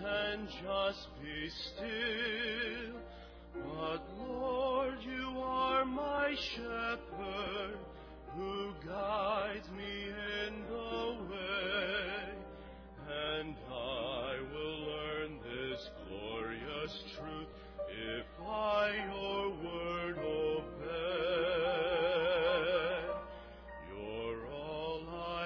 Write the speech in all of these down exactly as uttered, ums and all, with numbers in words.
and just be still. But Lord, you are my shepherd, who guides me in the way, and I will learn this glorious truth if I your word obey. You're all I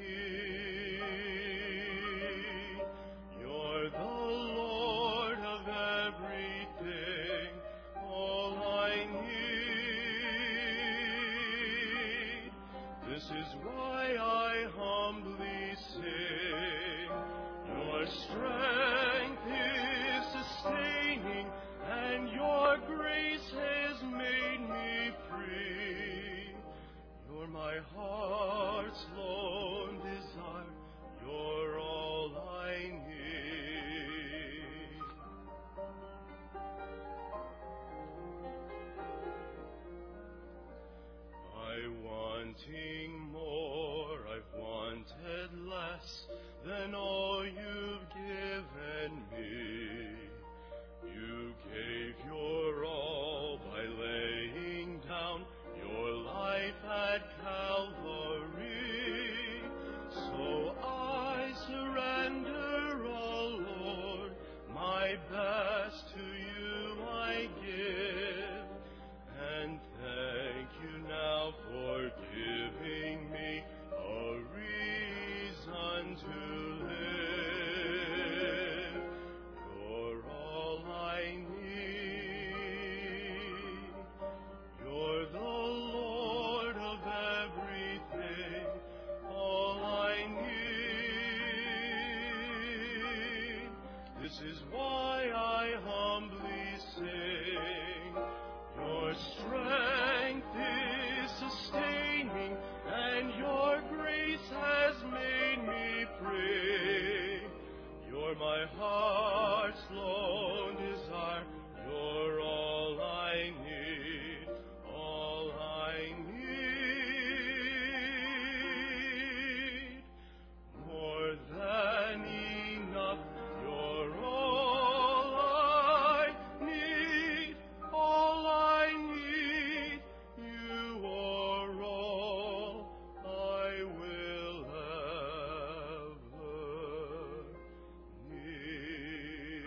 need. You're the Lord of everything, all I need. This is why I humbly sing. Your strength is sustaining, and your grace has made me free. You're my heart's lone desire. You're all I need. I wanting more, I've wanted less than all you've given me. You gave your all by laying down your life at Calvary. So I surrender all, Lord, my best to you I give. And thank you now for giving me a reason to live. You're all I need. You're the Lord of everything, all I need. This is why I humbly sing. Your strength is sustaining, and your grace has made me free. You're my heart's lone desire. You're all I need, all I need. More than enough. You're all I need, all I need. You are all I will ever need.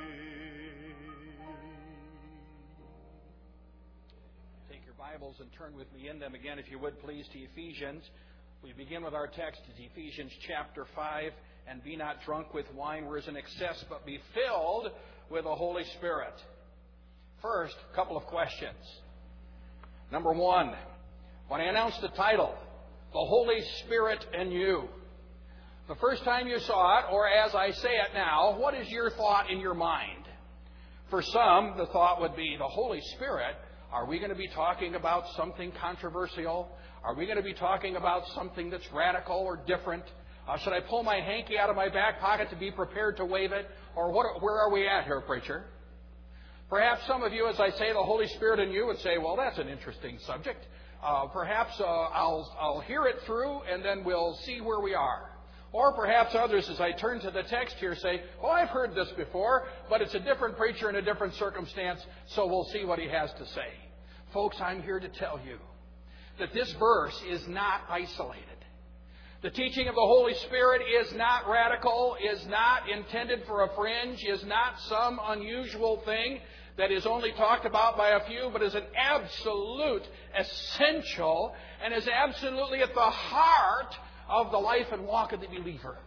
Take your Bibles and turn with me in them again, if you would please, to Ephesians. We begin with our text, is Ephesians chapter five. And be not drunk with wine where is an excess, but be filled with the Holy Spirit. First, a couple of questions. Number one, when I announced the title, The Holy Spirit and You, the first time you saw it, or as I say it now, what is your thought in your mind? For some, the thought would be, the Holy Spirit, are we going to be talking about something controversial? Are we going to be talking about something that's radical or different? Uh, should I pull my hanky out of my back pocket to be prepared to wave it? Or what, where are we at here, preacher? Perhaps some of you, as I say the Holy Spirit in you, would say, well, that's an interesting subject. Uh, perhaps uh, I'll, I'll hear it through and then we'll see where we are. Or perhaps others, as I turn to the text here, say, well, I've heard this before, but it's a different preacher in a different circumstance, so we'll see what he has to say. Folks, I'm here to tell you that this verse is not isolated. The teaching of the Holy Spirit is not radical, is not intended for a fringe, is not some unusual thing that is only talked about by a few, but is an absolute essential and is absolutely at the heart of the life and walk of the believer.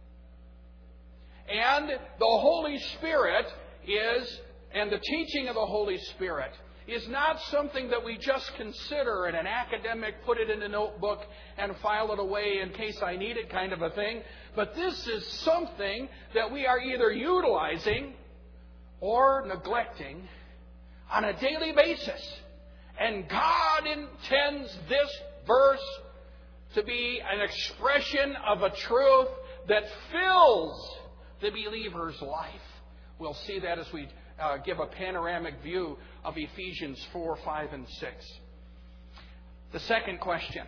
And the Holy Spirit is, and the teaching of the Holy Spirit is not something that we just consider in an academic, put it in a notebook and file it away in case I need it kind of a thing. But this is something that we are either utilizing or neglecting on a daily basis. And God intends this verse to be an expression of a truth that fills the believer's life. We'll see that as we uh, give a panoramic view of Ephesians four, five, and six. The second question,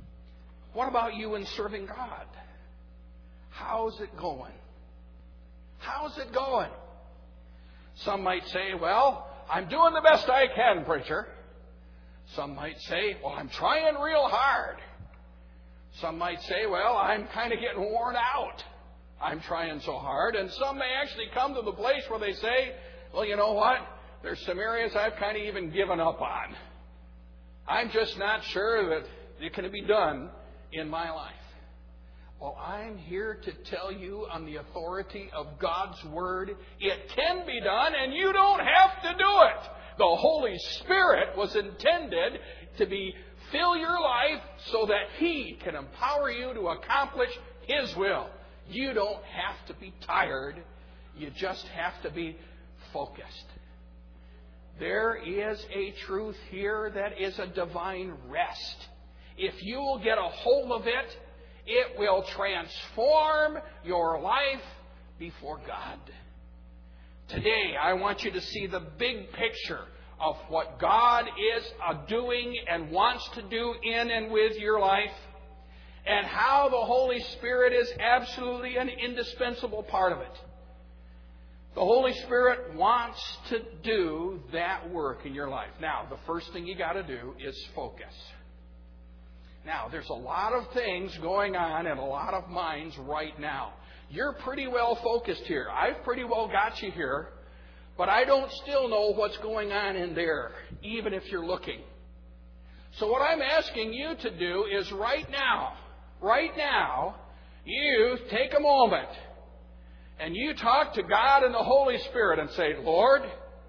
what about you in serving God? How's it going? How's it going? Some might say, well, I'm doing the best I can, preacher. Some might say, well, I'm trying real hard. Some might say, well, I'm kind of getting worn out. I'm trying so hard. And some may actually come to the place where they say, well, you know what? There's some areas I've kind of even given up on. I'm just not sure that it can be done in my life. Well, I'm here to tell you on the authority of God's Word, it can be done and you don't have to do it. The Holy Spirit was intended to be fill your life so that He can empower you to accomplish His will. You don't have to be tired. You just have to be focused. There is a truth here that is a divine rest. If you will get a hold of it, it will transform your life before God. Today, I want you to see the big picture of what God is doing and wants to do in and with your life, and how the Holy Spirit is absolutely an indispensable part of it. The Holy Spirit wants to do that work in your life. Now, the first thing you got to do is focus. Now, there's a lot of things going on in a lot of minds right now. You're pretty well focused here. I've pretty well got you here, but I don't still know what's going on in there, even if you're looking. So what I'm asking you to do is right now, right now, you take a moment and you talk to God and the Holy Spirit and say, Lord,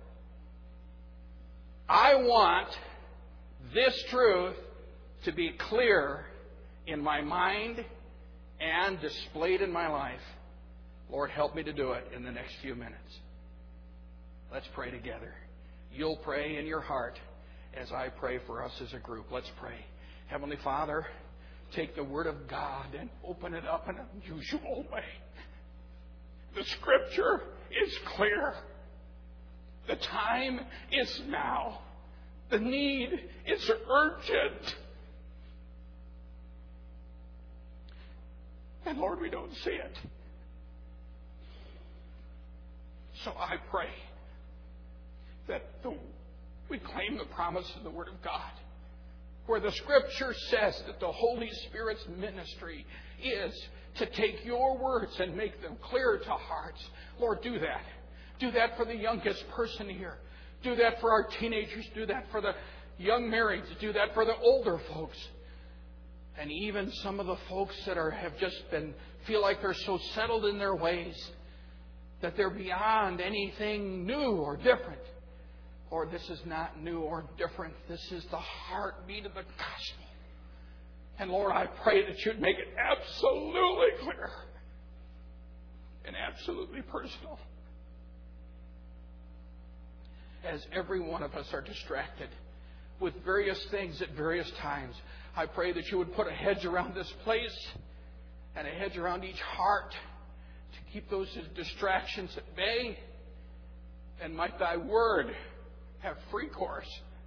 I want this truth to be clear in my mind and displayed in my life. Lord, help me to do it in the next few minutes. Let's pray together. You'll pray in your heart as I pray for us as a group. Let's pray. Heavenly Father, take the Word of God and open it up in an unusual way. The Scripture is clear. The time is now. The need is urgent. And Lord, we don't see it. So I pray that the, we claim the promise of the Word of God, where the Scripture says that the Holy Spirit's ministry is to take your words and make them clear to hearts. Lord, do that. Do that for the youngest person here. Do that for our teenagers. Do that for the young marrieds. Do that for the older folks. And even some of the folks that are have just been feel like they're so settled in their ways that they're beyond anything new or different. Lord, this is not new or different. This is the heartbeat of the gospel. And Lord, I pray that you'd make it absolutely clear and absolutely personal. As every one of us are distracted with various things at various times, I pray that you would put a hedge around this place and a hedge around each heart to keep those distractions at bay. And might thy word have free course.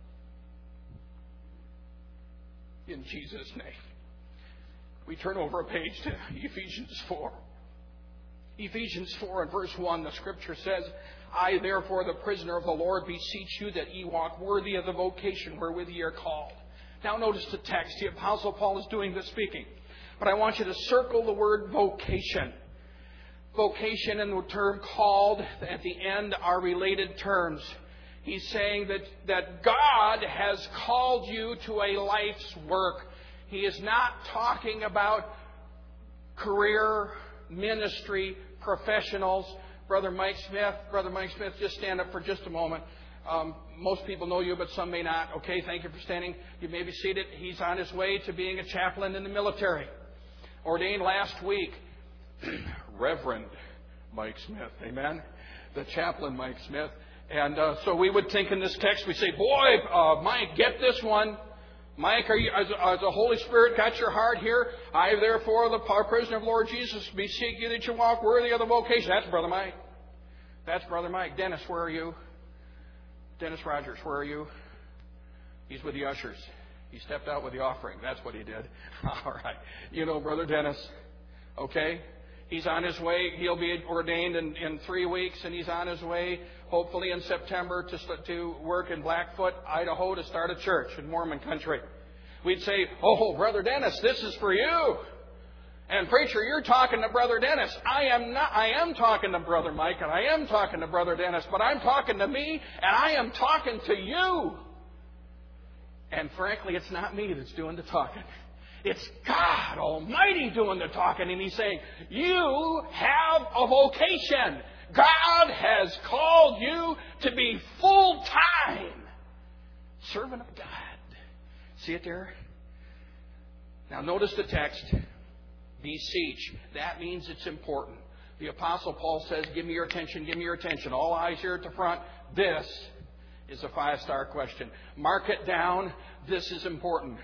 In Jesus' name. We turn over a page to Ephesians four. Ephesians four and verse one, the Scripture says, I, therefore, the prisoner of the Lord, beseech you that ye walk worthy of the vocation wherewith ye are called. Now notice the text. The Apostle Paul is doing the speaking. But I want you to circle the word vocation. Vocation and the term called at the end are related terms. He's saying that, that God has called you to a life's work. He is not talking about career, ministry, professionals. Brother Mike Smith, Brother Mike Smith, just stand up for just a moment. Um, most people know you, but some may not. Okay, thank you for standing. You may be seated. He's on his way to being a chaplain in the military. Ordained last week. Reverend Mike Smith. Amen? The chaplain Mike Smith. And uh, so we would think in this text, we say, boy, uh, Mike, get this one. Mike, are you, as, as the Holy Spirit got your heart here, I, therefore, the prisoner of Lord Jesus, beseech you that you walk worthy of the vocation. That's Brother Mike. That's Brother Mike. Dennis, where are you? Dennis Rogers, where are you? He's with the ushers. He stepped out with the offering. That's what he did. All right. You know Brother Dennis. Okay? He's on his way. He'll be ordained in, in three weeks, and he's on his way, hopefully in September, to, to work in Blackfoot, Idaho, to start a church in Mormon country. We'd say, "Oh, Brother Dennis, this is for you." And preacher, you're talking to Brother Dennis. I am not. I am talking to Brother Mike, and I am talking to Brother Dennis, but I'm talking to me, and I am talking to you. And frankly, it's not me that's doing the talking. It's God Almighty doing the talking. And He's saying, you have a vocation. God has called you to be full-time servant of God. See it there? Now notice the text. Beseech. That means it's important. The Apostle Paul says, give me your attention, give me your attention. All eyes here at the front. This is a five-star question. Mark it down. This is important.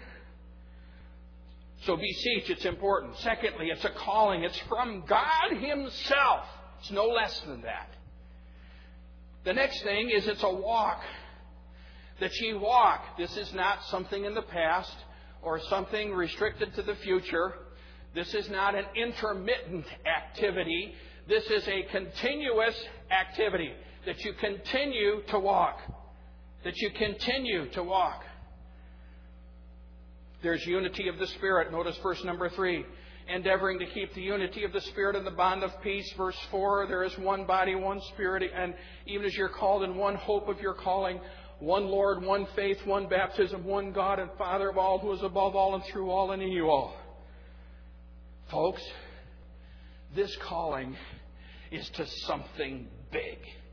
So beseech, it's important. Secondly, it's a calling. It's from God Himself. It's no less than that. The next thing is it's a walk. That ye walk. This is not something in the past or something restricted to the future. This is not an intermittent activity. This is a continuous activity. That you continue to walk. That you continue to walk. There's unity of the Spirit. Notice verse number three. Endeavoring to keep the unity of the Spirit in the bond of peace. Verse four. There is one body, one Spirit. And even as you're called in one hope of your calling. One Lord, one faith, one baptism, one God and Father of all, who is above all and through all and in you all. Folks, this calling is to something big.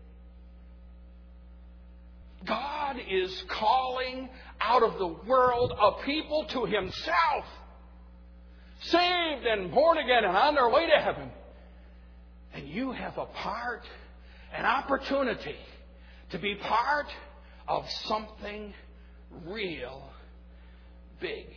God is calling out of the world a people to Himself. Saved and born again and on their way to heaven. And you have a part, an opportunity to be part of something real big.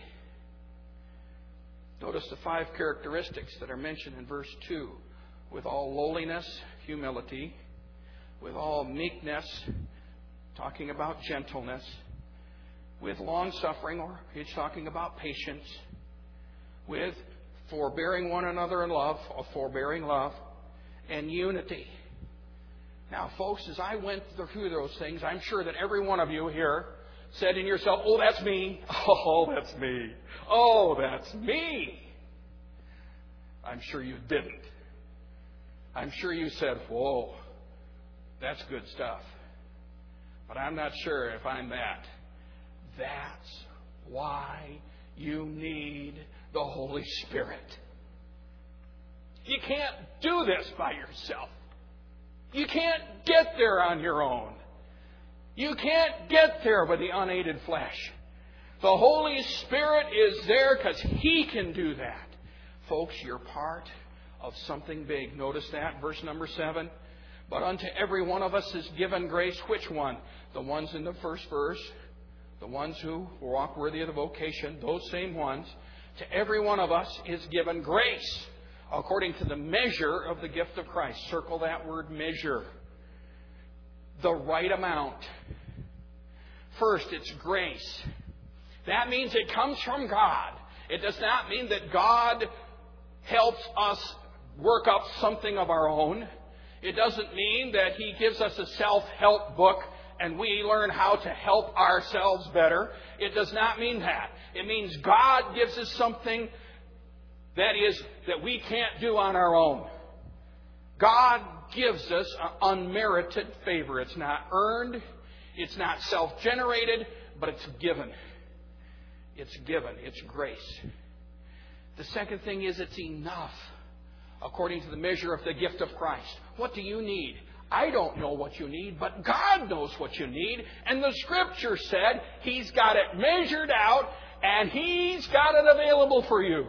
Notice the five characteristics that are mentioned in verse two. With all lowliness, humility. With all meekness, talking about gentleness. With long-suffering, or he's talking about patience. With forbearing one another in love, a forbearing love. And unity. Now, folks, as I went through those things, I'm sure that every one of you here said in yourself, "Oh, that's me. Oh, that's me. Oh, that's me." I'm sure you didn't. I'm sure you said, "Whoa, that's good stuff. But I'm not sure if I'm that." That's why you need the Holy Spirit. You can't do this by yourself. You can't get there on your own. You can't get there with the unaided flesh. The Holy Spirit is there because He can do that. Folks, you're part of something big. Notice that, verse number seven. But unto every one of us is given grace. Which one? The ones in the first verse. The ones who walk worthy of the vocation. Those same ones. To every one of us is given grace. According to the measure of the gift of Christ. Circle that word, measure. The right amount. First, it's grace. That means it comes from God. It does not mean that God helps us work up something of our own. It doesn't mean that He gives us a self-help book and we learn how to help ourselves better. It does not mean that. It means God gives us something that is that we can't do on our own. God gives us an unmerited favor. It's not earned. It's not self-generated, but it's given. It's given. It's grace. The second thing is it's enough. According to the measure of the gift of Christ. What do you need? I don't know what you need, but God knows what you need. And the Scripture said He's got it measured out and He's got it available for you.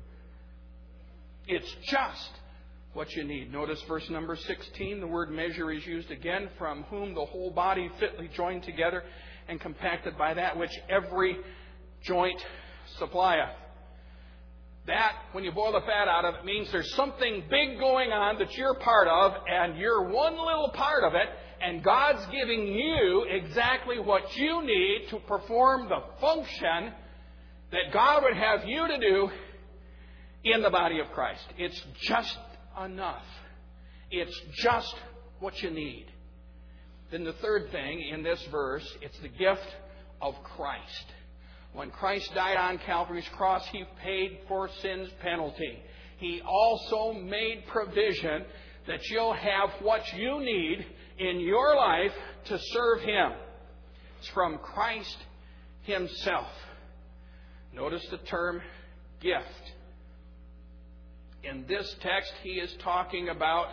It's just what you need. Notice verse number sixteen. The word measure is used again. From whom the whole body fitly joined together and compacted by that which every joint supplieth. That, when you boil the fat out of it, means there's something big going on that you're part of, and you're one little part of it, and God's giving you exactly what you need to perform the function that God would have you to do in the body of Christ. It's just enough. It's just what you need. Then the third thing in this verse, it's the gift of Christ. When Christ died on Calvary's cross, He paid for sin's penalty. He also made provision that you'll have what you need in your life to serve Him. It's from Christ Himself. Notice the term gift. In this text, he is talking about,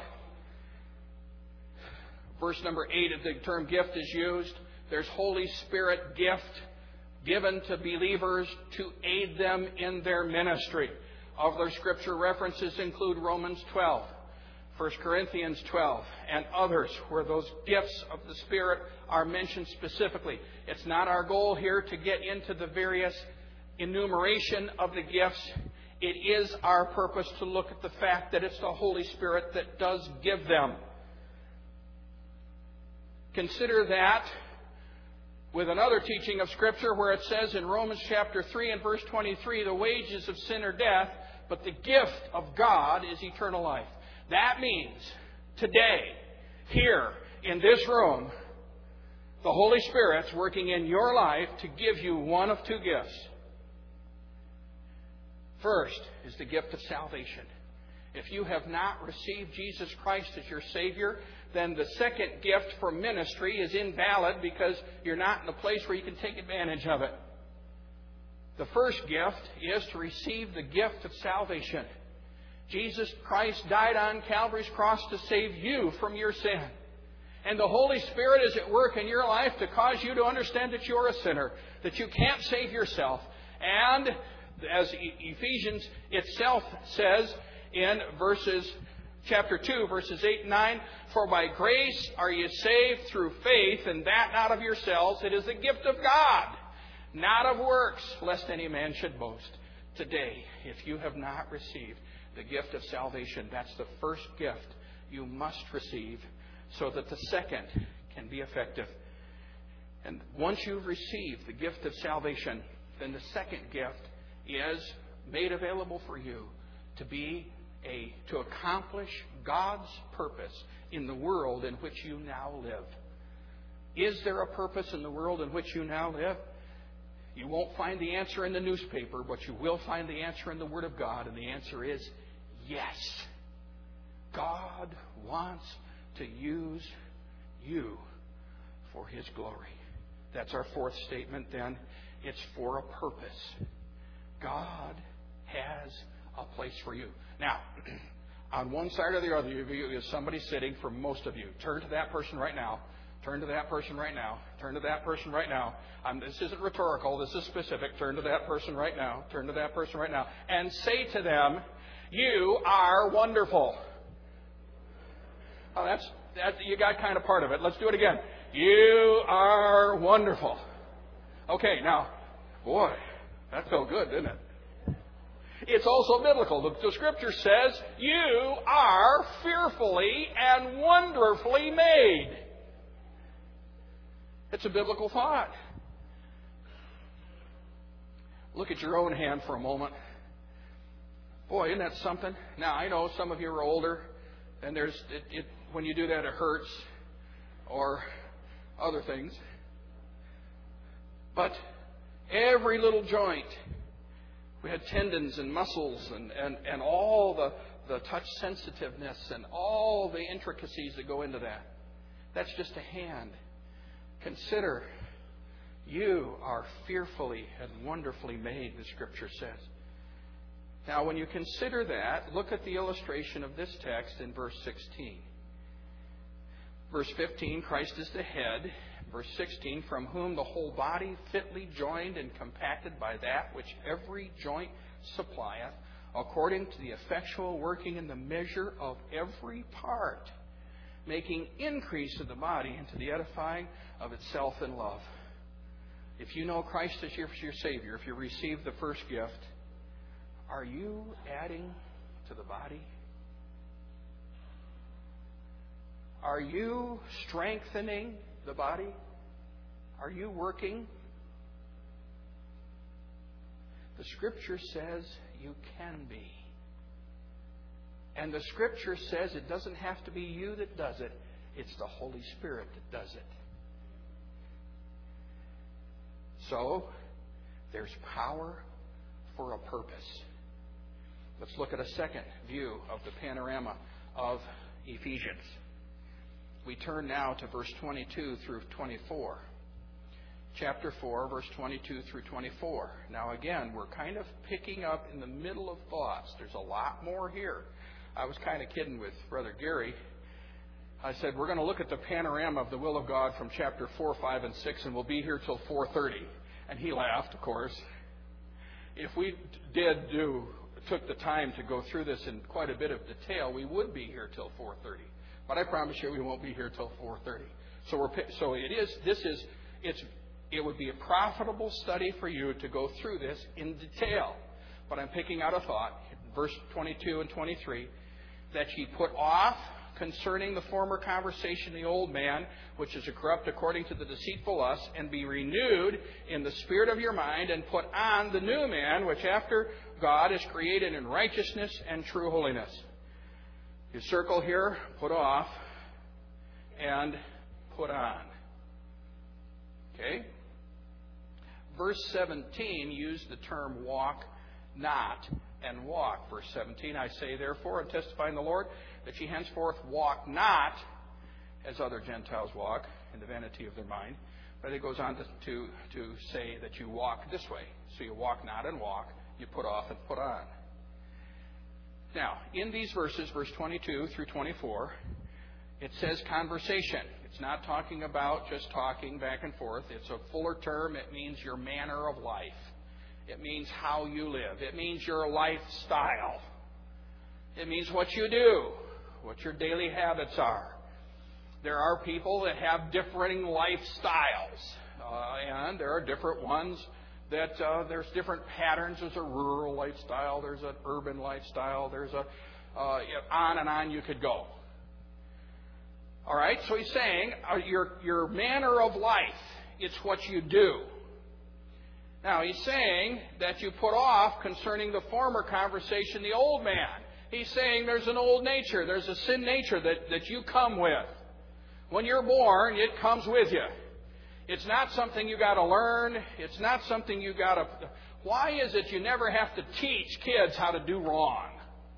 verse number eight, the term gift is used. There's Holy Spirit gift given to believers to aid them in their ministry. Other scripture references include Romans twelve, First Corinthians twelve, and others where those gifts of the Spirit are mentioned specifically. It's not our goal here to get into the various enumeration of the gifts. It is our purpose to look at the fact that it's the Holy Spirit that does give them. Consider that with another teaching of Scripture where it says in Romans chapter three and verse twenty-three, the wages of sin are death, but the gift of God is eternal life. That means today, here, in this room, the Holy Spirit's working in your life to give you one of two gifts. First is the gift of salvation. If you have not received Jesus Christ as your Savior, then the second gift for ministry is invalid because you're not in a place where you can take advantage of it. The first gift is to receive the gift of salvation. Jesus Christ died on Calvary's cross to save you from your sin. And the Holy Spirit is at work in your life to cause you to understand that you're a sinner, that you can't save yourself. And as Ephesians itself says in verses chapter two, verses eight and nine, for by grace are you saved through faith, and that not of yourselves. It is the gift of God, not of works, lest any man should boast. Today, if you have not received the gift of salvation, that's the first gift you must receive so that the second can be effective. And once you've received the gift of salvation, then the second gift is made available for you to be a to accomplish God's purpose in the world in which you now live. Is there a purpose in the world in which you now live? You won't find the answer in the newspaper, but you will find the answer in the Word of God, and the answer is yes. God wants to use you for His glory. That's our fourth statement then. It's for a purpose. God has a place for you. Now, on one side or the other of you is somebody sitting, for most of you. Turn to that person right now. Turn to that person right now. Turn to that person right now. Um, this isn't rhetorical. This is specific. Turn to that person right now. Turn to that person right now. And say to them, you are wonderful. Oh, that's, that, you got kind of part of it. Let's do it again. You are wonderful. Okay, now, boy, that felt good, didn't it? It's also biblical. The, the Scripture says, you are fearfully and wonderfully made. It's a biblical thought. Look at your own hand for a moment. Boy, isn't that something? Now, I know some of you are older, and there's it, it, when you do that, it hurts, or other things. But every little joint, we had tendons and muscles and, and, and all the, the touch sensitiveness and all the intricacies that go into that. That's just a hand. Consider, you are fearfully and wonderfully made, the Scripture says. Now, when you consider that, look at the illustration of this text in verse sixteen. Verse fifteen, Christ is the head. Verse sixteen, from whom the whole body fitly joined and compacted by that which every joint supplieth, according to the effectual working in the measure of every part, making increase of the body into the edifying of itself in love. If you know Christ as your, your Savior, if you receive the first gift, are you adding to the body? Are you strengthening the body? Are you working? The Scripture says you can be. And the Scripture says it doesn't have to be you that does it. It's the Holy Spirit that does it. So, there's power for a purpose. Let's look at a second view of the panorama of Ephesians. We turn now to verse twenty-two through twenty-four. Chapter four, verse twenty-two through twenty-four. Now again, we're kind of picking up in the middle of thoughts. There's a lot more here. I was kind of kidding with Brother Gary. I said, we're going to look at the panorama of the will of God from chapter four, five, and six, and we'll be here till four thirty. And he laughed, of course. If we did do, took the time to go through this in quite a bit of detail, we would be here till four thirty. But I promise you we won't be here till four thirty. So we're so it is this is it's it would be a profitable study for you to go through this in detail. But I'm picking out a thought, verse twenty-two and twenty-three, that ye put off concerning the former conversation the old man, which is corrupt according to the deceitful lust, and be renewed in the spirit of your mind, and put on the new man, which after God is created in righteousness and true holiness. You circle here, put off, and put on. Okay? Verse seventeen used the term walk not and walk. Verse seventeen, I say therefore, and testify in the Lord, that ye henceforth walk not as other Gentiles walk, in the vanity of their mind. But it goes on to, to, to say that you walk this way. So you walk not and walk, you put off and put on. Now, in these verses, verse twenty-two through twenty-four, it says conversation. It's not talking about just talking back and forth. It's a fuller term. It means your manner of life. It means how you live. It means your lifestyle. It means what you do, what your daily habits are. There are people that have differing lifestyles, uh, and there are different ones that uh, there's different patterns. There's a rural lifestyle, there's an urban lifestyle, there's a uh, on and on you could go. All right, so he's saying uh, your your manner of life, it's what you do. Now he's saying that you put off concerning the former conversation the old man. He's saying there's an old nature, there's a sin nature that, that you come with. When you're born, it comes with you. It's not something you got to learn. It's not something you got to... Why is it you never have to teach kids how to do wrong?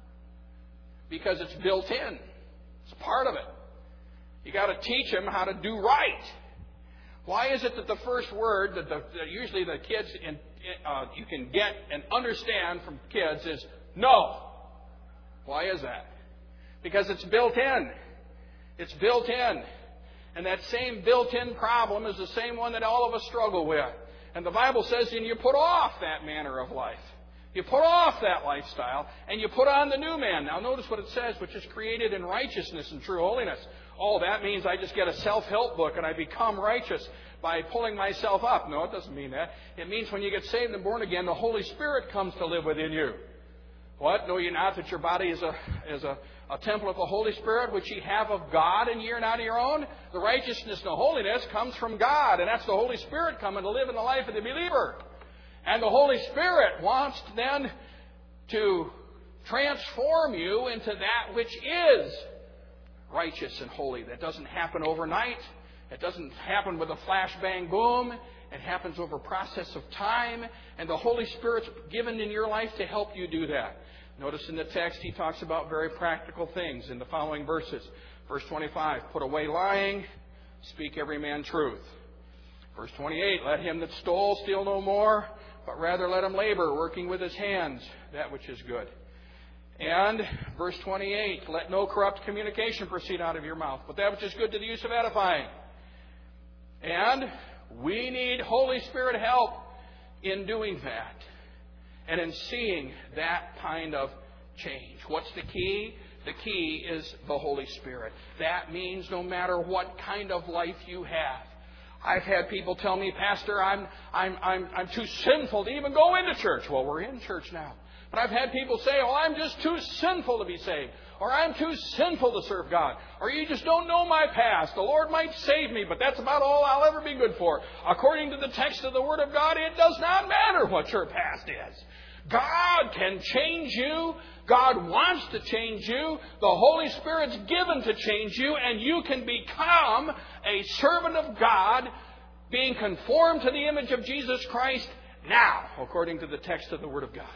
Because it's built in. It's part of it. You got to teach them how to do right. Why is it that the first word that, the, that usually the kids in, uh, you can get and understand from kids is no? Why is that? Because it's built in. It's built in. And that same built-in problem is the same one that all of us struggle with. And the Bible says, and you put off that manner of life. You put off that lifestyle, and you put on the new man. Now notice what it says, which is created in righteousness and true holiness. Oh, that means I just get a self-help book and I become righteous by pulling myself up. No, it doesn't mean that. It means when you get saved and born again, the Holy Spirit comes to live within you. What? Know ye not that your body is a is a, a temple of the Holy Spirit, which ye have of God, and ye are not of your own? The righteousness and the holiness comes from God, and that's the Holy Spirit coming to live in the life of the believer. And the Holy Spirit wants then to transform you into that which is righteous and holy. That doesn't happen overnight. It doesn't happen with a flash, bang, boom. It happens over a process of time, and the Holy Spirit's given in your life to help you do that. Notice in the text he talks about very practical things in the following verses. Verse twenty-five, put away lying, speak every man truth. Verse twenty-eight, let him that stole steal no more, but rather let him labor, working with his hands, that which is good. And verse twenty-eight, let no corrupt communication proceed out of your mouth, but that which is good to the use of edifying. And we need Holy Spirit help in doing that and in seeing that kind of change. What's the key? The key is the Holy Spirit. That means no matter what kind of life you have. I've had people tell me, Pastor, I'm I'm I'm I'm too sinful to even go into church. Well, we're in church now. But I've had people say, oh, I'm just too sinful to be saved. Or I'm too sinful to serve God. Or you just don't know my past. The Lord might save me, but that's about all I'll ever be good for. According to the text of the Word of God, it does not matter what your past is. God can change you. God wants to change you. The Holy Spirit's given to change you, and you can become a servant of God, being conformed to the image of Jesus Christ now, according to the text of the Word of God.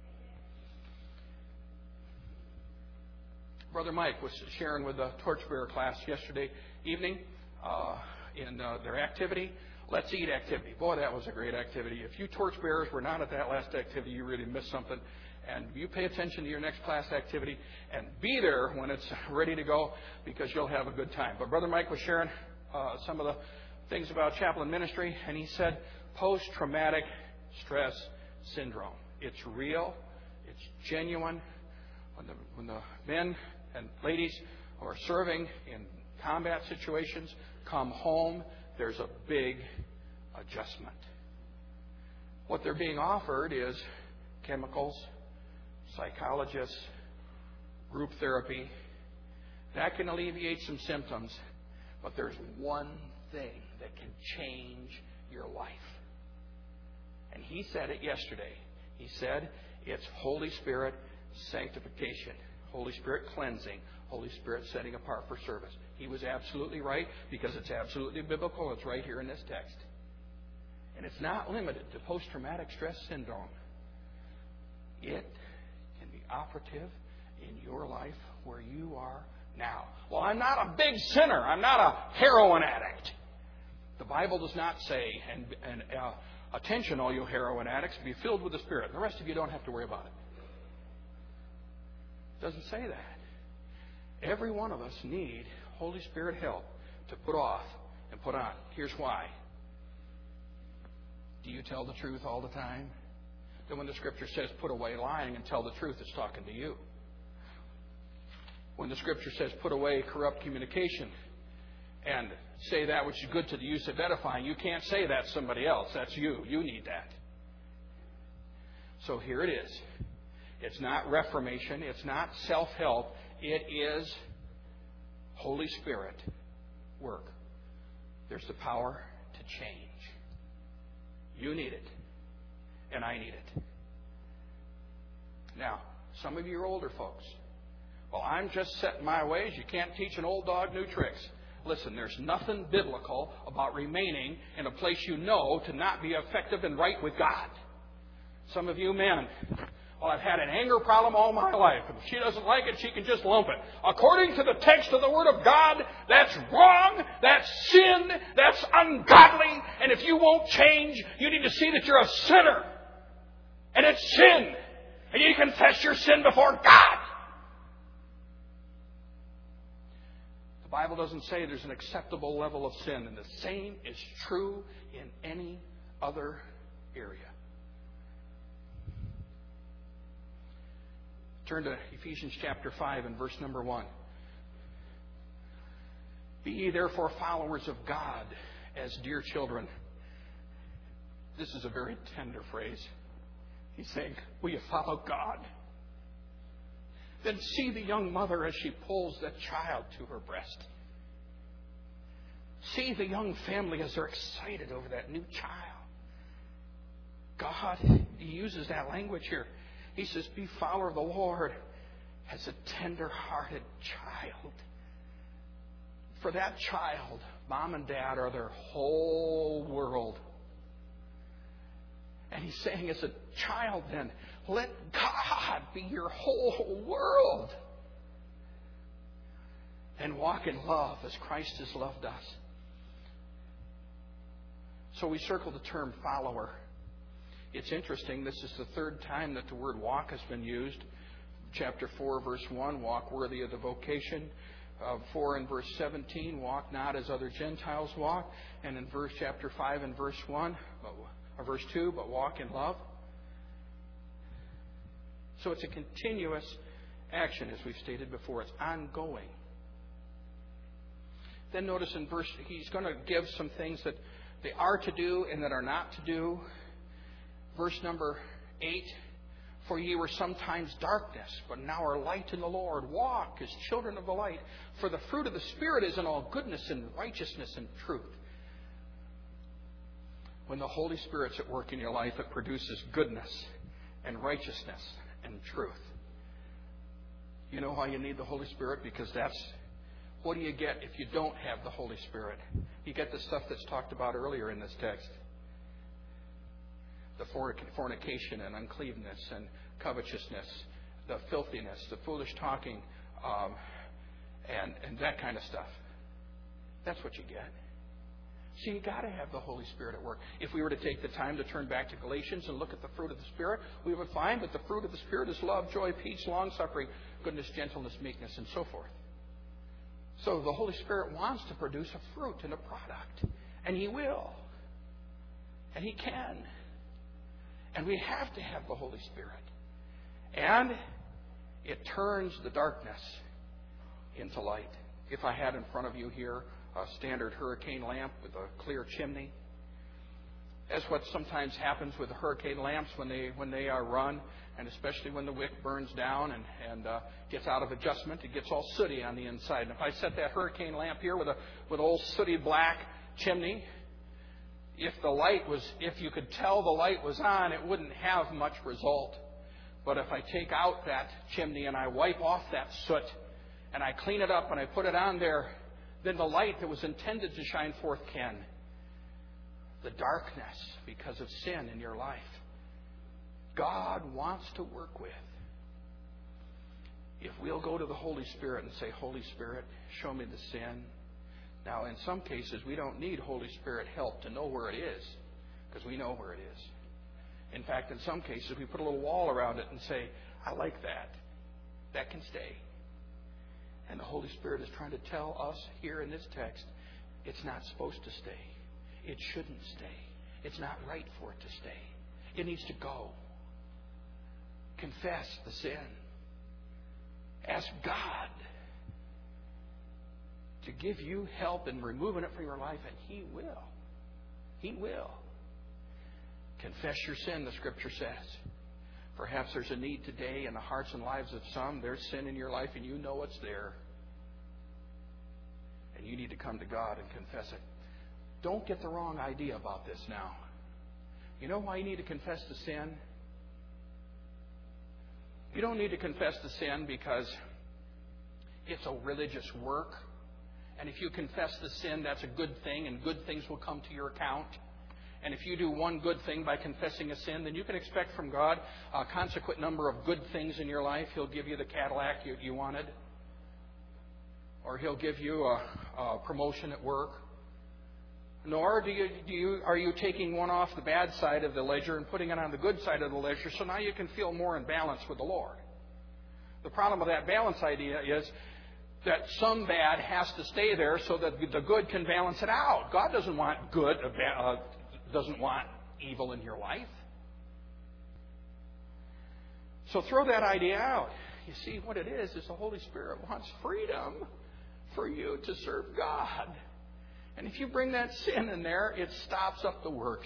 Brother Mike was sharing with the torchbearer class yesterday evening uh, in uh, their activity, Let's Eat activity. Boy, that was a great activity. If you torchbearers were not at that last activity, you really missed something. And you pay attention to your next class activity and be there when it's ready to go, because you'll have a good time. But Brother Mike was sharing uh, some of the things about chaplain ministry, and he said post-traumatic stress syndrome. It's real. It's genuine. When the, when the men and ladies who are serving in combat situations come home, there's a big adjustment. What they're being offered is chemicals, psychologists, group therapy. That can alleviate some symptoms, but there's one thing that can change your life. And he said it yesterday. He said it's Holy Spirit sanctification, Holy Spirit cleansing, Holy Spirit setting apart for service. He was absolutely right, because it's absolutely biblical. It's right here in this text. And it's not limited to post-traumatic stress syndrome. It can be operative in your life where you are now. Well, I'm not a big sinner. I'm not a heroin addict. The Bible does not say, and, and uh, attention, all you heroin addicts, be filled with the Spirit. The rest of you don't have to worry about it. It doesn't say that. Every one of us need Holy Spirit help to put off and put on. Here's why. Do you tell the truth all the time? Then when the Scripture says put away lying and tell the truth, it's talking to you. When the Scripture says put away corrupt communication and say that which is good to the use of edifying, you can't say that to somebody else. That's you. You need that. So here it is. It's not reformation. It's not self-help. It is Holy Spirit work. There's the power to change. You need it. And I need it. Now, some of you are older folks. Well, I'm just set in my ways. You can't teach an old dog new tricks. Listen, there's nothing biblical about remaining in a place you know to not be effective and right with God. Some of you men, well, I've had an anger problem all my life. If she doesn't like it, she can just lump it. According to the text of the Word of God, that's wrong, that's sin, that's ungodly, and if you won't change, you need to see that you're a sinner. And it's sin. And you confess your sin before God. The Bible doesn't say there's an acceptable level of sin, and the same is true in any other area. Turn to Ephesians chapter five and verse number one. Be ye therefore followers of God as dear children. This is a very tender phrase. He's saying, will you follow God? Then see the young mother as she pulls that child to her breast. See the young family as they're excited over that new child. God, He uses that language here. He says, be follower of the Lord as a tender-hearted child. For that child, mom and dad are their whole world. And He's saying, as a child then, let God be your whole world. And walk in love as Christ has loved us. So we circle the term follower. It's interesting, this is the third time that the word walk has been used. Chapter four, verse one, walk worthy of the vocation. Uh, four and verse seventeen, walk not as other Gentiles walk. And in verse chapter five and verse one, or verse two, but walk in love. So it's a continuous action, as we've stated before. It's ongoing. Then notice in verse, he's going to give some things that they are to do and that are not to do. Verse number eight, for ye were sometimes darkness, but now are light in the Lord. Walk as children of the light. For the fruit of the Spirit is in all goodness and righteousness and truth. When the Holy Spirit's at work in your life, it produces goodness and righteousness and truth. You know why you need the Holy Spirit? Because that's, what do you get if you don't have the Holy Spirit? You get the stuff that's talked about earlier in this text. The fornication and uncleanness and covetousness, the filthiness, the foolish talking, um, and, and that kind of stuff. That's what you get. So you got to have the Holy Spirit at work. If we were to take the time to turn back to Galatians and look at the fruit of the Spirit, we would find that the fruit of the Spirit is love, joy, peace, long-suffering, goodness, gentleness, meekness, and so forth. So the Holy Spirit wants to produce a fruit and a product. And He will. And He can. And we have to have the Holy Spirit. And it turns the darkness into light. If I had in front of you here a standard hurricane lamp with a clear chimney, that's what sometimes happens with the hurricane lamps when they when they are run, and especially when the wick burns down and, and uh, gets out of adjustment, it gets all sooty on the inside. And if I set that hurricane lamp here with a with an old sooty black chimney, if the light was, if you could tell the light was on, it wouldn't have much result. But if I take out that chimney and I wipe off that soot and I clean it up and I put it on there, then the light that was intended to shine forth can. The darkness because of sin in your life, God wants to work with. If we'll go to the Holy Spirit and say, Holy Spirit, show me the sin. Now, in some cases, we don't need Holy Spirit help to know where it is, because we know where it is. In fact, in some cases, we put a little wall around it and say, I like that. That can stay. And the Holy Spirit is trying to tell us here in this text, it's not supposed to stay. It shouldn't stay. It's not right for it to stay. It needs to go. Confess the sin. Ask God to give you help in removing it from your life, and He will. He will. Confess your sin, the Scripture says. Perhaps there's a need today in the hearts and lives of some. There's sin in your life, and you know it's there. And you need to come to God and confess it. Don't get the wrong idea about this now. You know why you need to confess the sin? You don't need to confess the sin because it's a religious work. And if you confess the sin, that's a good thing, and good things will come to your account. And if you do one good thing by confessing a sin, then you can expect from God a consequent number of good things in your life. He'll give you the Cadillac you, you wanted. Or He'll give you a, a promotion at work. Nor do you, do you, are you taking one off the bad side of the ledger and putting it on the good side of the ledger, so now you can feel more in balance with the Lord. The problem with that balance idea is that some bad has to stay there so that the good can balance it out. God doesn't want good, uh, doesn't want evil in your life. So throw that idea out. You see, what it is is the Holy Spirit wants freedom for you to serve God. And if you bring that sin in there, it stops up the works.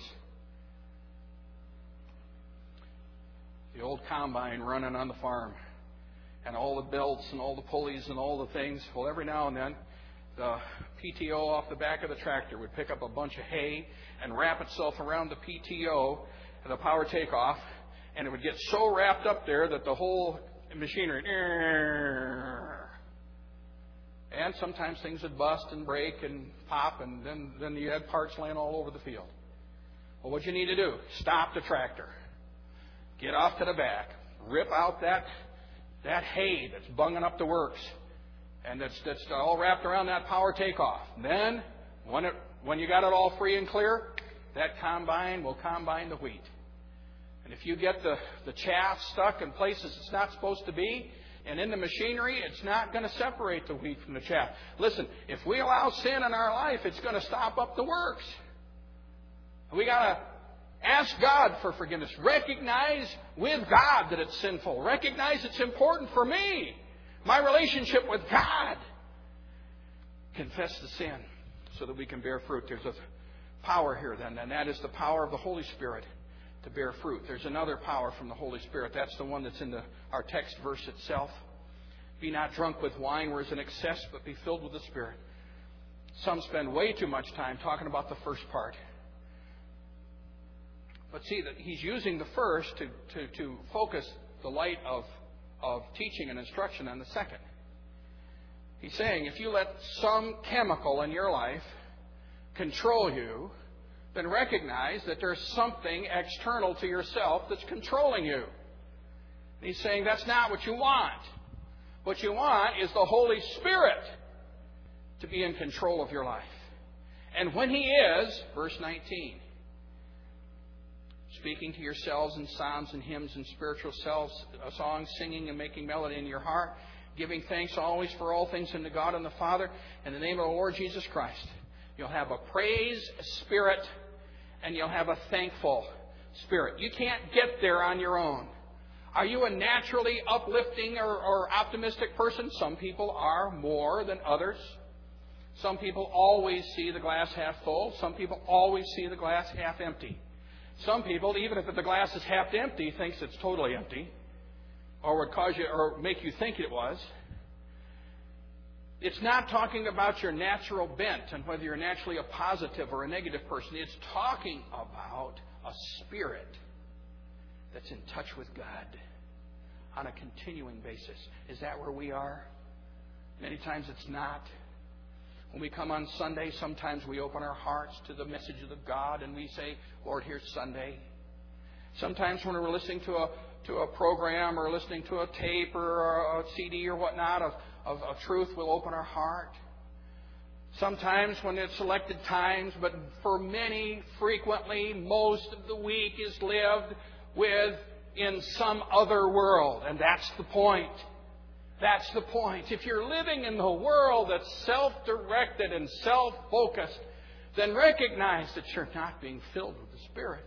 The old combine running on the farm, and all the belts and all the pulleys and all the things. Well, every now and then, the P T O off the back of the tractor would pick up a bunch of hay and wrap itself around the P T O, the power takeoff, and it would get so wrapped up there that the whole machinery... And sometimes things would bust and break and pop, and then, then you had parts laying all over the field. Well, what you need to do, stop the tractor. Get off to the back. Rip out that that hay that's bunging up the works, and that's, that's all wrapped around that power takeoff. Then, when, it, when you got it all free and clear, that combine will combine the wheat. And if you get the, the chaff stuck in places it's not supposed to be, and in the machinery, it's not going to separate the wheat from the chaff. Listen, if we allow sin in our life, it's going to stop up the works. We got to ask God for forgiveness. Recognize with God that it's sinful. Recognize it's important for me, my relationship with God. Confess the sin so that we can bear fruit. There's a power here then, and that is the power of the Holy Spirit to bear fruit. There's another power from the Holy Spirit. That's the one that's in the, our text verse itself. Be not drunk with wine where is an excess, but be filled with the Spirit. Some spend way too much time talking about the first part. But see, that he's using the first to, to, to focus the light of, of teaching and instruction on the second. He's saying if you let some chemical in your life control you, then recognize that there's something external to yourself that's controlling you. And he's saying that's not what you want. What you want is the Holy Spirit to be in control of your life. And when He is, verse nineteen, speaking to yourselves in psalms and hymns and spiritual selves, uh, songs, singing and making melody in your heart, giving thanks always for all things unto God and the Father, in the name of the Lord Jesus Christ. You'll have a praise spirit and you'll have a thankful spirit. You can't get there on your own. Are you a naturally uplifting or, or optimistic person? Some people are more than others. Some people always see the glass half full. Some people always see the glass half empty. Some people, even if the glass is half empty, thinks it's totally empty, or would cause you or make you think it was. It's not talking about your natural bent and whether you're naturally a positive or a negative person. It's talking about a spirit that's in touch with God on a continuing basis. Is that where we are? Many times it's not. When we come on Sunday, sometimes we open our hearts to the message of the God and we say, Lord, here's Sunday. Sometimes when we're listening to a to a program or listening to a tape or a C D or whatnot of, of, of truth, we'll open our heart. Sometimes when it's selected times, but for many, frequently, most of the week is lived with in some other world. And that's the point. That's the point. If you're living in the world that's self-directed and self-focused, then recognize that you're not being filled with the Spirit.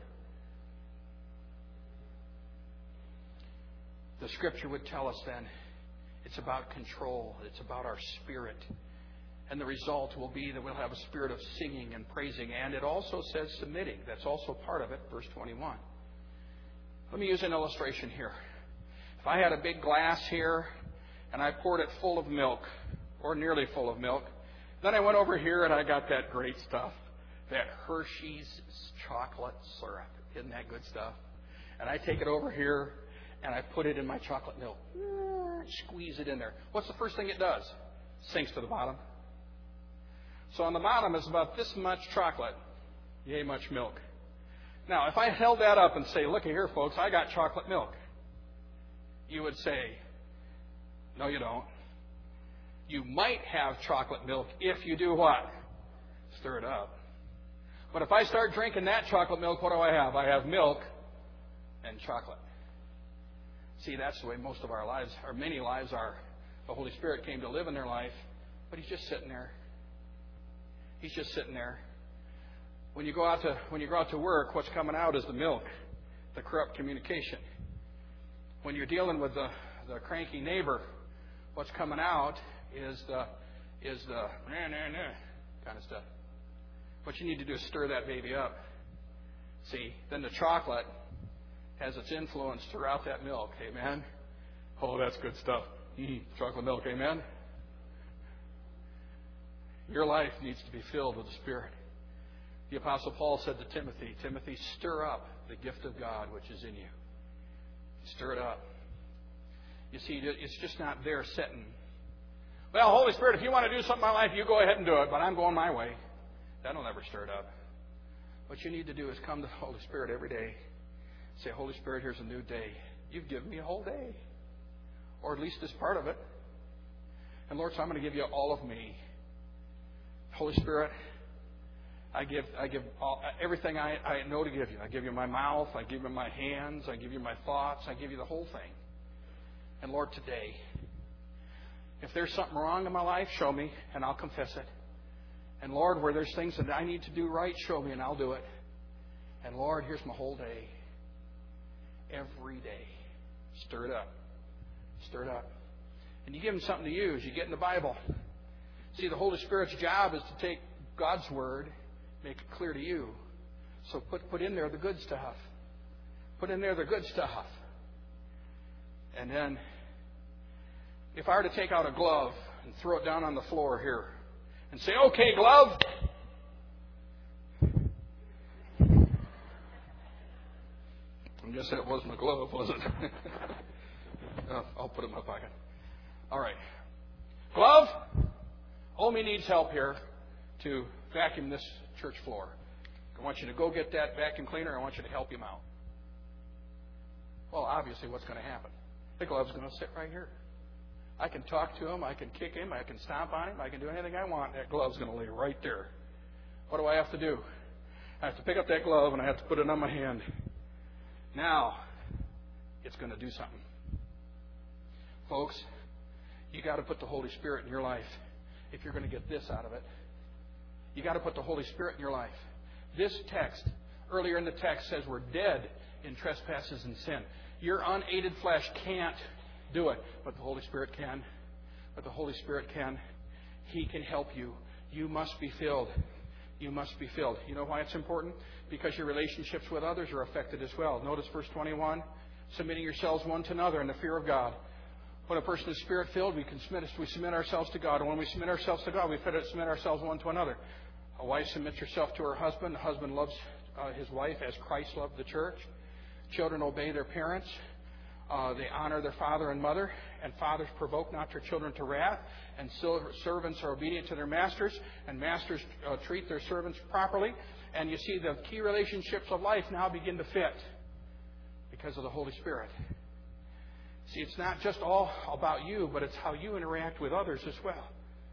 The Scripture would tell us then it's about control. It's about our spirit. And the result will be that we'll have a spirit of singing and praising. And it also says submitting. That's also part of it, verse twenty-one. Let me use an illustration here. If I had a big glass here and I poured it full of milk, or nearly full of milk, then I went over here and I got that great stuff, that Hershey's chocolate syrup. Isn't that good stuff? And I take it over here and I put it in my chocolate milk. Squeeze it in there. What's the first thing it does? Sinks to the bottom. So on the bottom is about this much chocolate, yay much milk. Now, if I held that up and say, look here, folks, I got chocolate milk, you would say, no, you don't. You might have chocolate milk if you do what? Stir it up. But if I start drinking that chocolate milk, what do I have? I have milk and chocolate. See, that's the way most of our lives, or many lives are. The Holy Spirit came to live in their life, but He's just sitting there. He's just sitting there. When you go out to when you go out to work, what's coming out is the milk, the corrupt communication. When you're dealing with the, the cranky neighbor, what's coming out is the is the nah, nah, nah kind of stuff. What you need to do is stir that baby up. See, then the chocolate has its influence throughout that milk. Amen. Oh, that's good stuff. Mm, chocolate milk. Amen. Your life needs to be filled with the Spirit. The Apostle Paul said to Timothy, Timothy, stir up the gift of God which is in you. Stir it up. You see, it's just not there sitting. Well, Holy Spirit, if you want to do something in my life, you go ahead and do it, but I'm going my way. That'll never stir it up. What you need to do is come to the Holy Spirit every day. Say, Holy Spirit, here's a new day. You've given me a whole day. Or at least this part of it. And Lord, so I'm going to give you all of me. Holy Spirit, I give I give all, everything I, I know to give you. I give you my mouth. I give you my hands. I give you my thoughts. I give you the whole thing. And Lord, today, if there's something wrong in my life, show me, and I'll confess it. And Lord, where there's things that I need to do right, show me, and I'll do it. And Lord, here's my whole day. Every day. Stir it up. Stir it up. And you give Him something to use. You get in the Bible. See, the Holy Spirit's job is to take God's Word, make it clear to you. So put put in there the good stuff. Put in there the good stuff. And then, if I were to take out a glove and throw it down on the floor here and say, okay, glove. guess that wasn't a glove, was it? uh, I'll put it in my pocket. All right. Glove. Omi needs help here to vacuum this church floor. I want you to go get that vacuum cleaner. I want you to help him out. Well, obviously, what's going to happen? The glove's going to sit right here. I can talk to him. I can kick him. I can stomp on him. I can do anything I want. That glove's going to lay right there. What do I have to do? I have to pick up that glove and I have to put it on my hand. Now, it's going to do something. Folks, you got to put the Holy Spirit in your life if you're going to get this out of it. You got to put the Holy Spirit in your life. This text, earlier in the text, says we're dead in trespasses and sin. Your unaided flesh can't do it, but the Holy Spirit can. But the Holy Spirit can. He can help you. You must be filled. You must be filled. You know why it's important? Because your relationships with others are affected as well. Notice verse twenty-one, submitting yourselves one to another in the fear of God. When a person is Spirit-filled, we can submit, we submit ourselves to God. And when we submit ourselves to God, we submit ourselves one to another. A wife submits herself to her husband. A husband loves uh, his wife as Christ loved the church. Children obey their parents. Uh, they honor their father and mother. And fathers provoke not their children to wrath. And servants are obedient to their masters. And masters uh, treat their servants properly. And you see the key relationships of life now begin to fit because of the Holy Spirit. See, it's not just all about you, but it's how you interact with others as well.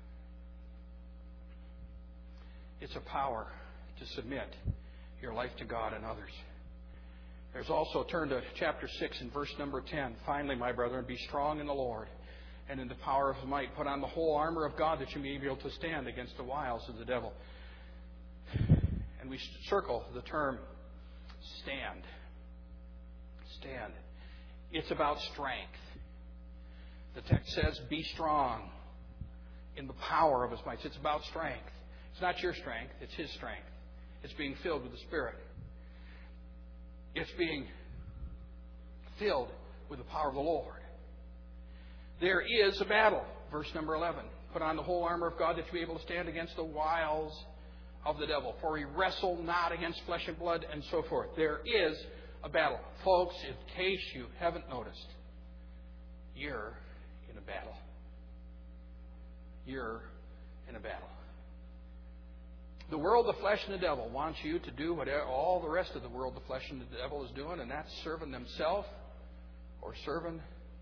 It's a power to submit your life to God and others. There's also, turn to chapter six and verse number ten. Finally, my brethren, be strong in the Lord and in the power of His might. Put on the whole armor of God that you may be able to stand against the wiles of the devil. And we circle the term stand. Stand. It's about strength. The text says, be strong in the power of His might. It's about strength. It's not your strength. It's His strength. It's being filled with the Spirit. It's being filled with the power of the Lord. There is a battle. Verse number eleven. Put on the whole armor of God that you be able to stand against the wiles of the devil. For we wrestle not against flesh and blood, and so forth. There is a battle. Folks, in case you haven't noticed, you're in a battle. You're in a battle. The world, the flesh, and the devil wants you to do what all the rest of the world, the flesh, and the devil is doing, and that's serving themselves or serving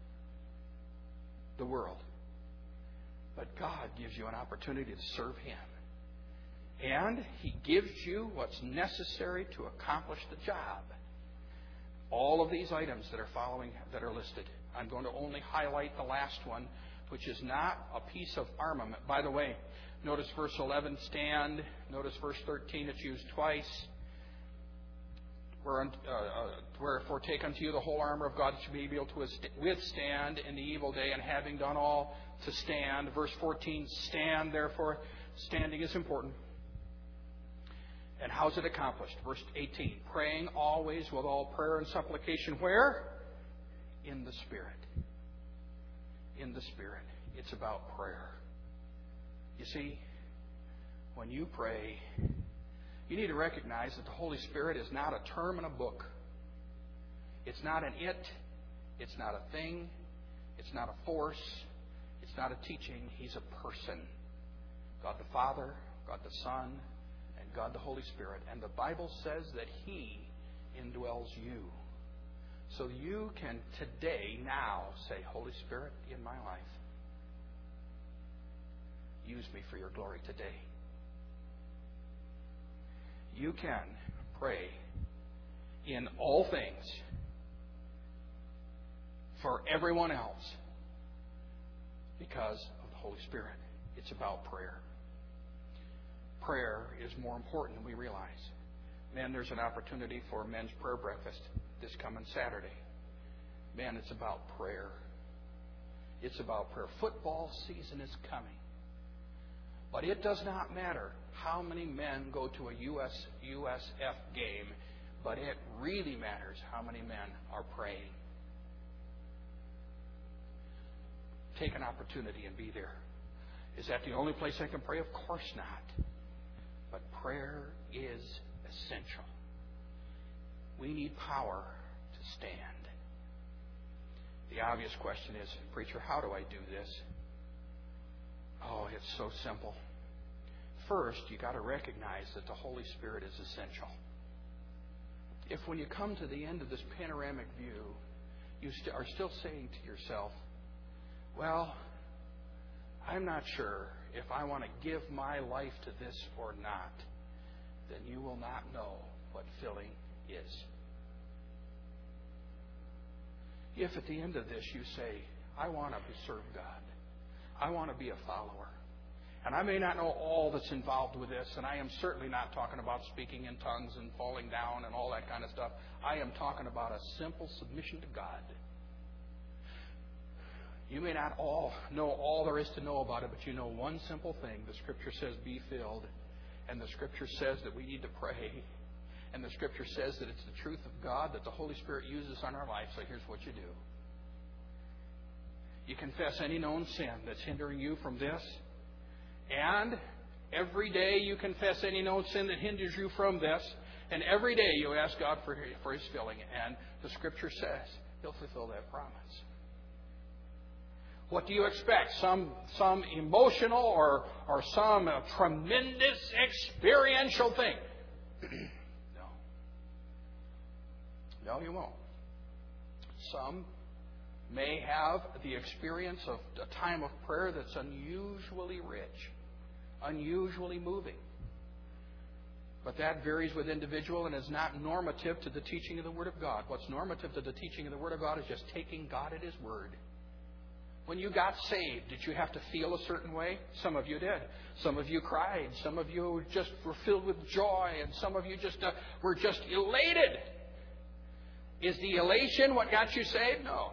the world. But God gives you an opportunity to serve Him. And He gives you what's necessary to accomplish the job. All of these items that are following, that are listed. I'm going to only highlight the last one, which is not a piece of armament. By the way, notice verse eleven, stand. Notice verse thirteen, it's used twice. Where, uh, uh, Wherefore take unto you the whole armor of God that you may be able to withstand in the evil day, and having done all, to stand. Verse fourteen, stand therefore. Standing is important. And how's it accomplished? Verse eighteen, praying always with all prayer and supplication. Where? In the Spirit. In the Spirit. It's about prayer. You see, when you pray, you need to recognize that the Holy Spirit is not a term in a book. It's not an it. It's not a thing. It's not a force. It's not a teaching. He's a person. God the Father, God the Son, and God the Holy Spirit. And the Bible says that He indwells you. So you can today, now, say, Holy Spirit, in my life, use me for your glory today. You can pray in all things for everyone else because of the Holy Spirit. It's about prayer. Prayer is more important than we realize. Men, there's an opportunity for men's prayer breakfast this coming Saturday. Man, it's about prayer. It's about prayer. Football season is coming. But it does not matter how many men go to a U S U S F game, but it really matters how many men are praying. Take an opportunity and be there. Is that the only place I can pray? Of course not. But prayer is essential. We need power to to stand. The obvious question is, preacher, how do I do this? Oh, it's so simple. First, you got to recognize that the Holy Spirit is essential. If when you come to the end of this panoramic view, you st- are still saying to yourself, well, I'm not sure if I want to give my life to this or not, then you will not know what filling is. If at the end of this you say, I want to serve God, I want to be a follower, and I may not know all that's involved with this, and I am certainly not talking about speaking in tongues and falling down and all that kind of stuff. I am talking about a simple submission to God. You may not all know all there is to know about it, but you know one simple thing. The Scripture says, be filled. And the Scripture says that we need to pray. And the Scripture says that it's the truth of God that the Holy Spirit uses on our life. So here's what you do. You confess any known sin that's hindering you from this. And every day you confess any known sin that hinders you from this. And every day you ask God for, for His filling. And the Scripture says He'll fulfill that promise. What do you expect? Some some emotional or, or some uh, tremendous experiential thing? No. No, you won't. Some may have the experience of a time of prayer that's unusually rich, unusually moving. But that varies with individual and is not normative to the teaching of the Word of God. What's normative to the teaching of the Word of God is just taking God at His word. When you got saved, did you have to feel a certain way? Some of you did. Some of you cried. Some of you just were filled with joy. And some of you just uh, were just elated. Is the elation what got you saved? No.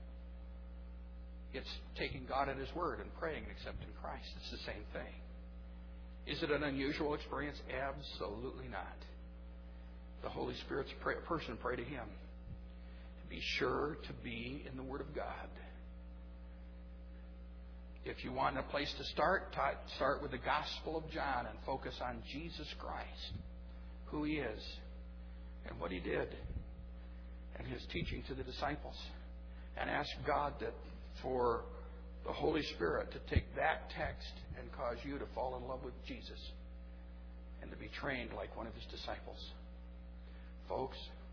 It's taking God at His word and praying and accepting Christ. It's the same thing. Is it an unusual experience? Absolutely not. The Holy Spirit's pray, person, pray to Him. To be sure to be in the Word of God. If you want a place to start, start with the Gospel of John and focus on Jesus Christ, who He is, and what He did, and His teaching to the disciples. And ask God that for the Holy Spirit to take that text and cause you to fall in love with Jesus and to be trained like one of His disciples. Folks,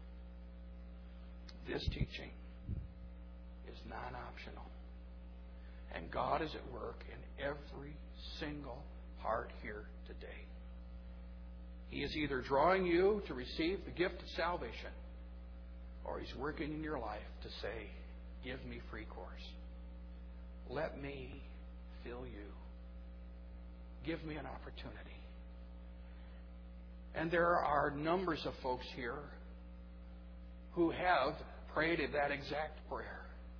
this teaching is non-optional. And God is at work in every single heart here today. He is either drawing you to receive the gift of salvation, or He's working in your life to say, give me free course. Let me fill you. Give me an opportunity. And there are numbers of folks here who have prayed that exact prayer.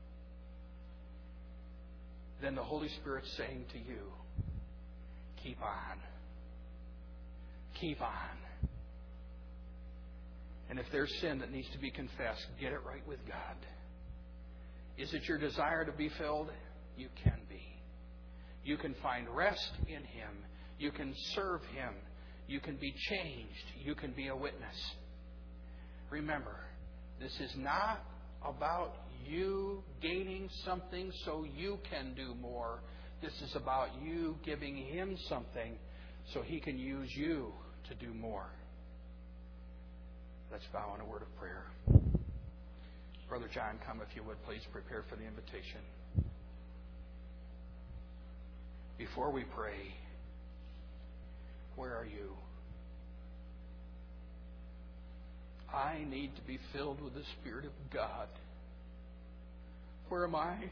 Then the Holy Spirit's saying to you, keep on. Keep on. And if there's sin that needs to be confessed, get it right with God. Is it your desire to be filled? You can be. You can find rest in Him. You can serve Him. You can be changed. You can be a witness. Remember, this is not about you gaining something so you can do more. This is about you giving Him something so He can use you to do more. Let's bow in a word of prayer. Brother John, come if you would, please. Prepare for the invitation. Before we pray, where are you? I need to be filled with the Spirit of God. Where am I?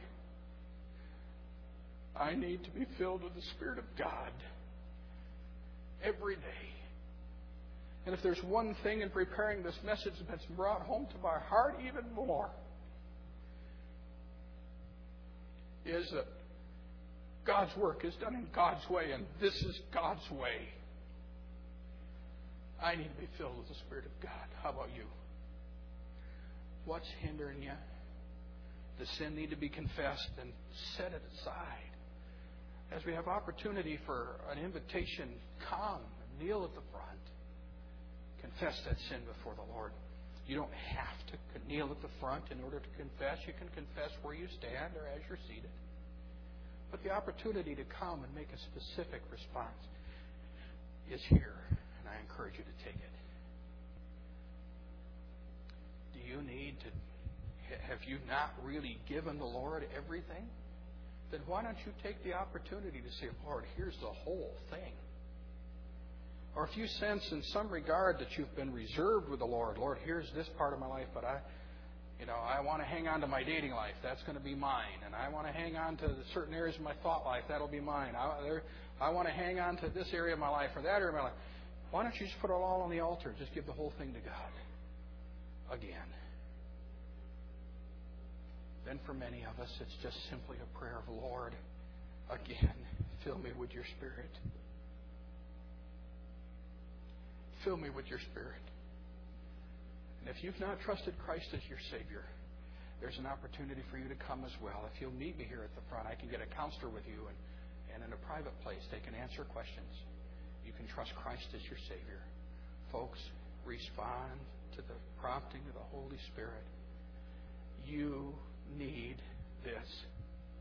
I need to be filled with the Spirit of God every day. And if there's one thing in preparing this message that's brought home to my heart even more, is that God's work is done in God's way, and this is God's way. I need to be filled with the Spirit of God. How about you? What's hindering you? Does sin need to be confessed? And set it aside. As we have opportunity for an invitation, come, kneel at the front. Confess that sin before the Lord. You don't have to kneel at the front in order to confess. You can confess where you stand or as you're seated. But the opportunity to come and make a specific response is here, and I encourage you to take it. Do you need to, have you not really given the Lord everything? Then why don't you take the opportunity to say, Lord, here's the whole thing. Or if you sense in some regard that you've been reserved with the Lord, Lord, here's this part of my life, but I, you know, I want to hang on to my dating life. That's going to be mine. And I want to hang on to certain areas of my thought life. That'll be mine. I, there, I want to hang on to this area of my life or that area of my life. Why don't you just put it all on the altar? Just give the whole thing to God again. Then for many of us, it's just simply a prayer of, Lord, again, fill me with your Spirit. Fill me with your Spirit. And if you've not trusted Christ as your Savior, there's an opportunity for you to come as well. If you'll meet me here at the front, I can get a counselor with you, and, and in a private place, they can answer questions. You can trust Christ as your Savior. Folks, respond to the prompting of the Holy Spirit. You